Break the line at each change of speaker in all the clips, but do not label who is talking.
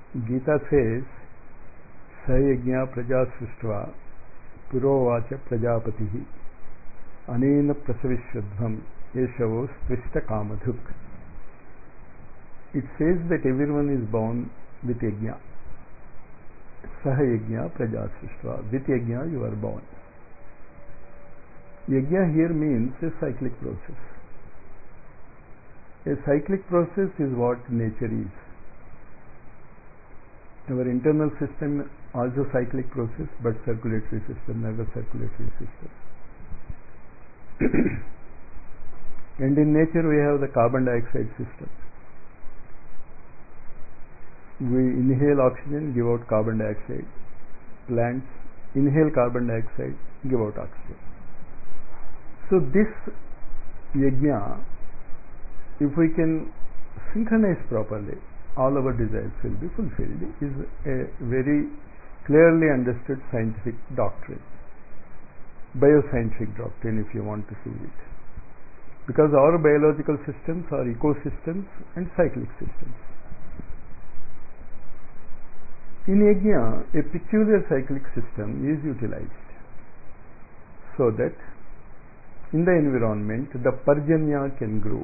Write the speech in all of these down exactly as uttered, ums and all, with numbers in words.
Gita says, Sayajna praja srishtva purovacha prajapatihi anena prasavishwadhvam yeshavo sprishta kamadhuk. It says that everyone is born with yajna. Sahayajna praja srishtva. With yajna you are born. Yajna here means a cyclic process. A cyclic process is what nature is. Our internal system also cyclic process, but circulatory system, never circulatory system. And in nature we have the carbon dioxide system. We inhale oxygen, give out carbon dioxide. Plants inhale carbon dioxide, give out oxygen. So this yajna, if we can synchronize properly, all our desires will be fulfilled, is a very clearly understood scientific doctrine, bioscientific doctrine if you want to see it. Because our biological systems are ecosystems and cyclic systems. In yajna, a peculiar cyclic system is utilized so that in the environment the parjanya can grow.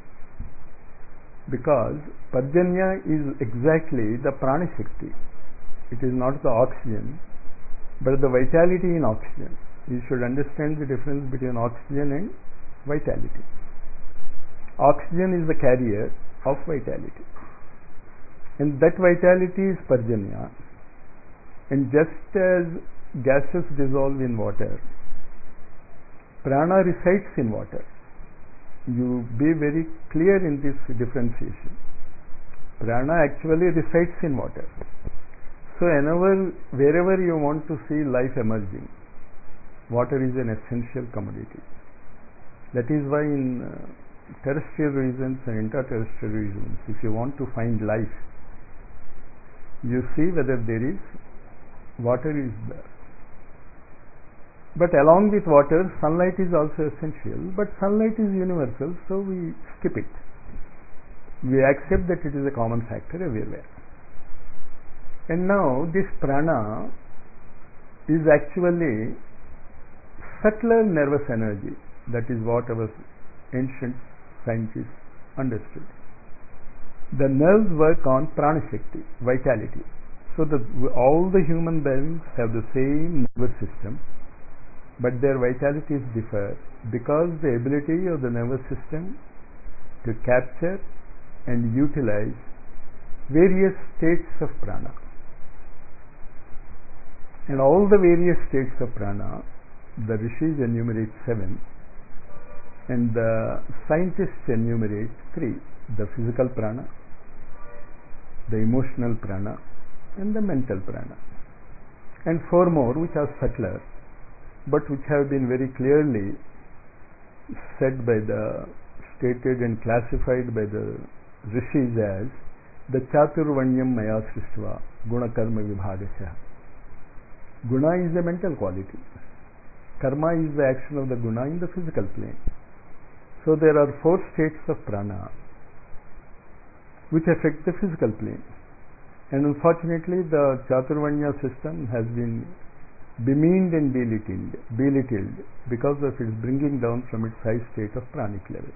Because parjanya is exactly the prana shakti. It is not the oxygen, but the vitality in oxygen. You should understand the difference between oxygen and vitality. Oxygen is the carrier of vitality, and that vitality is parjanya. And just as gases dissolve in water, prana resides in water. You be very clear in this differentiation. Prana actually resides in water. So whenever, wherever you want to see life emerging, water is an essential commodity. That is why in uh, terrestrial regions and interterrestrial regions, if you want to find life, you see whether there is water is there. But along with water, sunlight is also essential, but sunlight is universal, so we skip it. We accept that it is a common factor everywhere. And now this prana is actually subtler nervous energy. That is what our ancient scientists understood. The nerves work on prana shakti, vitality. So that all the human beings have the same nervous system, but their vitalities differ because the ability of the nervous system to capture and utilize various states of prana. And all the various states of prana, the rishis enumerate seven, and the scientists enumerate three: the physical prana, the emotional prana, and the mental prana. And four more which are subtler, but which have been very clearly said by the, stated and classified by the rishis as the chaturvanyam maya srishtva guna karma vibhagasya. Guna is the mental quality. Karma is the action of the guna in the physical plane. So there are four states of prana which affect the physical plane. And unfortunately the chaturvanya system has been bemeaned and belittled, belittled because of its bringing down from its high state of pranic level.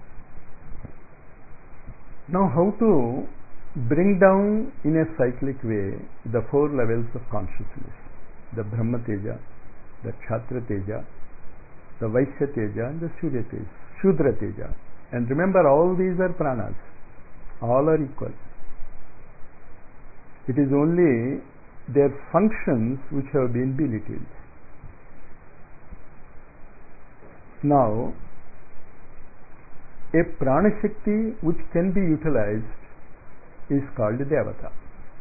Now how to bring down in a cyclic way the four levels of consciousness: the Brahma Teja, the Kshatriya Teja, the Vaishya Teja, and the Surya Teja, Shudra Teja. And remember, all these are pranas, all are equal. It is only their functions which have been belittled. Now, a prana shakti which can be utilized is called devata.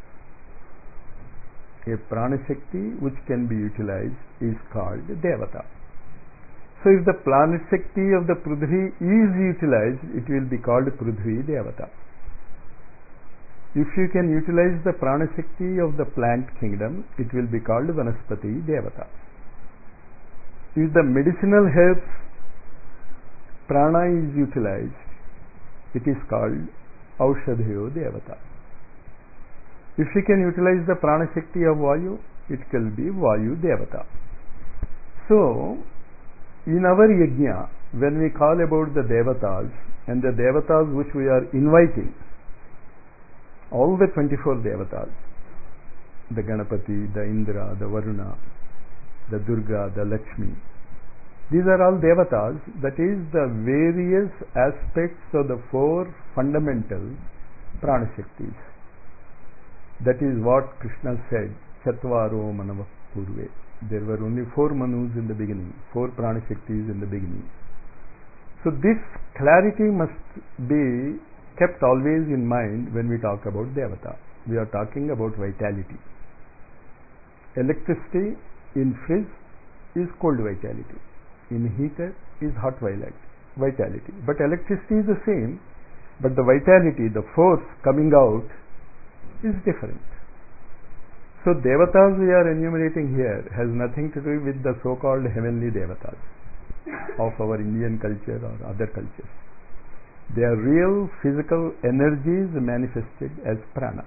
A prana shakti which can be utilized is called devata. So if the prana shakti of the Prithvi is utilized, it will be called Prithvi devata. If you can utilize the prana shakti of the plant kingdom, it will be called Vanaspati devata. If the medicinal herbs prana is utilized, it is called Aushadhayo devata. If we can utilize the prana shakti of Vayu, it will be Vayu Devata. So, in our yajna, when we call about the Devatas, and the Devatas which we are inviting, all the twenty-four Devatas, the Ganapati, the Indra, the Varuna, the Durga, the Lakshmi, these are all Devatas, that is the various aspects of the four fundamental prana shaktis. That is what Krishna said, Chatvaro Manava Purve. There were only four Manus in the beginning, four prana shaktis in the beginning. So this clarity must be kept always in mind when we talk about Devata. We are talking about vitality. Electricity in fridge is cold vitality. In heater is hot vitality. But electricity is the same, but the vitality, the force coming out is different. So Devatas we are enumerating here has nothing to do with the so-called heavenly Devatas of our Indian culture or other cultures. They are real physical energies manifested as prana.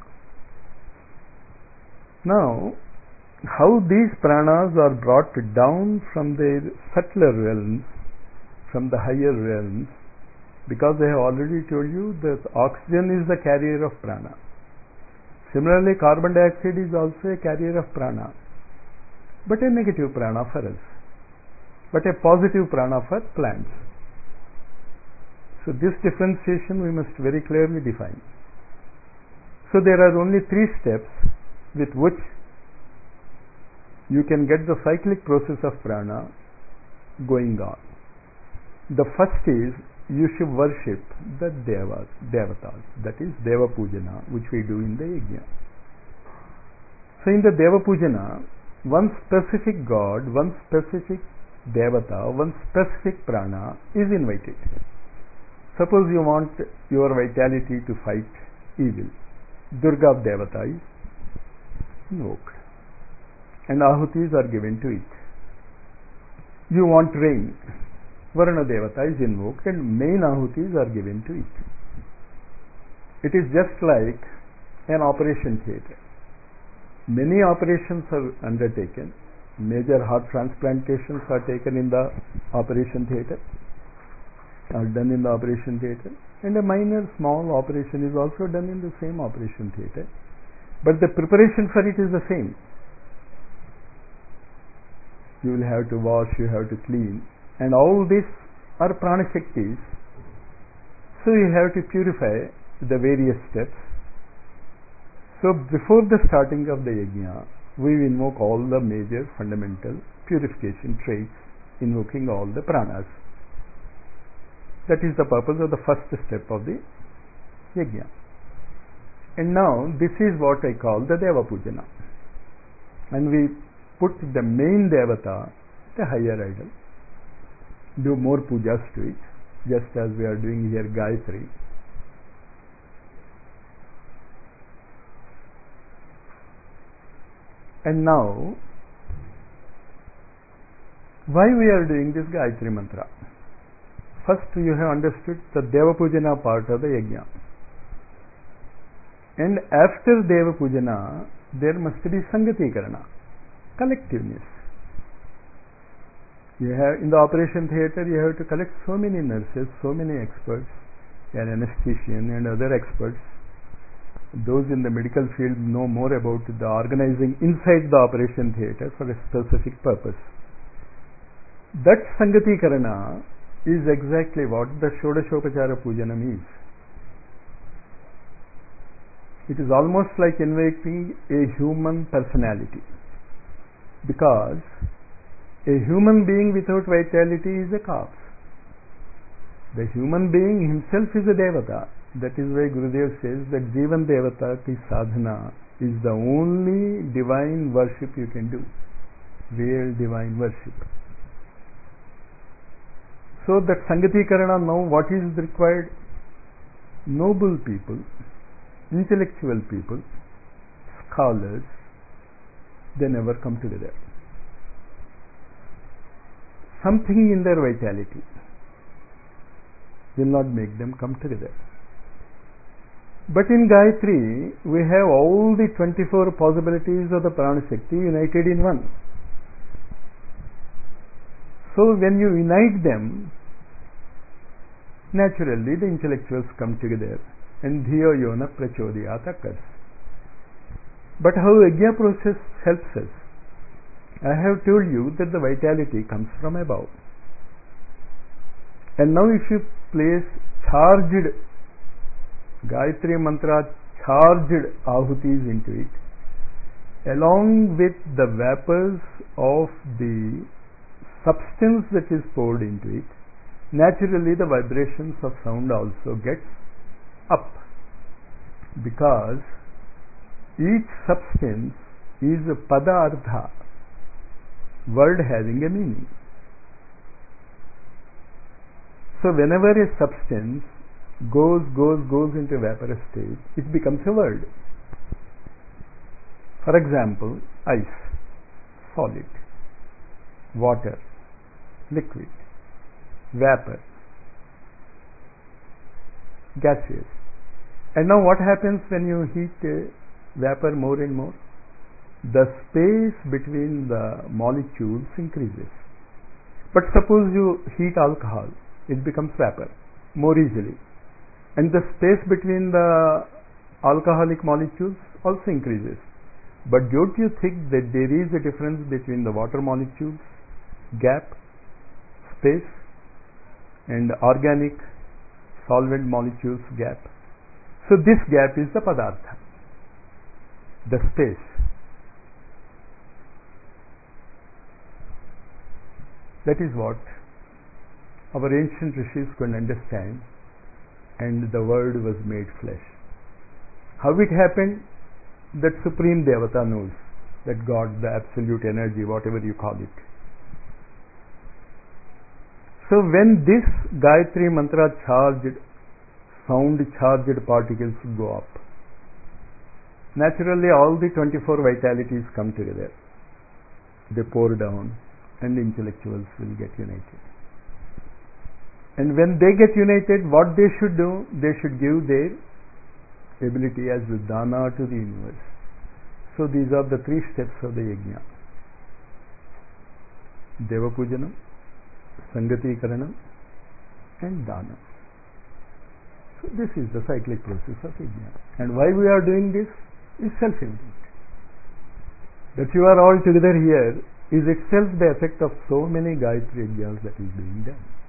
Now, how these pranas are brought down from their subtler realms, from the higher realms, because I have already told you that oxygen is the carrier of prana. Similarly, carbon dioxide is also a carrier of prana, but a negative prana for us, but a positive prana for plants. So this differentiation we must very clearly define. So there are only three steps with which you can get the cyclic process of prana going on. The first is you should worship the devas, devatas, that is Deva Pujana, which we do in the yajna. So in the Deva Pujana, one specific god, one specific devata, one specific prana is invited. Suppose you want your vitality to fight evil. Durga Devata is invoked, and ahutis are given to it. You want rain, Varuna Devata is invoked and main ahutis are given to it. It is just like an operation theatre. Many operations are undertaken. Major heart transplantations are taken in the operation theatre, are done in the operation theatre, and a minor small operation is also done in the same operation theatre. But the preparation for it is the same. You will have to wash, you have to clean, and all these are prana shaktis. So you have to purify the various steps. So before the starting of the yajna, we invoke all the major fundamental purification traits, invoking all the pranas. That is the purpose of the first step of the yajna. And now this is what I call the Deva Pujana. And we put the main Devata, the higher idol, do more pujas to it, just as we are doing here Gayatri. And now, why we are doing this Gayatri mantra? First, you have understood the Deva Pujana part of the yajna. And after Deva Pujana, there must be Sangati Karana, collectiveness. You have, in the operation theatre, you have to collect so many nurses, so many experts, an anesthetician and other experts. Those in the medical field know more about the organizing inside the operation theatre for a specific purpose. That Sangati Karana is exactly what the Shodashopachara Pujanam is. It is almost like invoking a human personality, because a human being without vitality is a corpse. The human being himself is a Devata. That is why Gurudev says that Jivan Devata ki sadhana is the only divine worship you can do, real divine worship. So that Sangati Karana, now what is required? Noble people, intellectual people, scholars, they never come together. Something in their vitality will not make them come together. But in Gayatri, we have all the twenty-four possibilities of the Prana Shakti united in one. So when you unite them, naturally the intellectuals come together and Dhiyo Yona Prachodhyat occurs. But how Yajna process helps us? I have told you that the vitality comes from above. And now if you place charged Gayatri Mantra, charged ahutis into it, along with the vapors of the substance that is poured into it, naturally the vibrations of sound also gets up, because each substance is a padartha, word having a meaning. So whenever a substance goes, goes, goes into vaporous state, it becomes a word. For example, ice, solid, water, liquid, vapor, gaseous. And now what happens when you heat a vapor more and more? The space between the molecules increases. But suppose you heat alcohol, it becomes vapor more easily. And the space between the alcoholic molecules also increases. But don't you think that there is a difference between the water molecules, gap, space, and organic solvent molecules, gap? So this gap is the padartha, the space. That is what our ancient rishis could understand, and the word was made flesh. How it happened? That Supreme Devata knows, that God, the absolute energy, whatever you call it. So when this Gayatri Mantra charged, sound charged particles go up, naturally all the twenty-four vitalities come together. They pour down and the intellectuals will get united. And when they get united, what they should do? They should give their ability as the dana to the universe. So these are the three steps of the yajna: Deva Pujanam, Sangati Karanam, and Dana. So this is the cyclic process of yajna. And why we are doing this is self-evident. That you are all together here is itself the effect of so many Gayatri yajnas that is being done.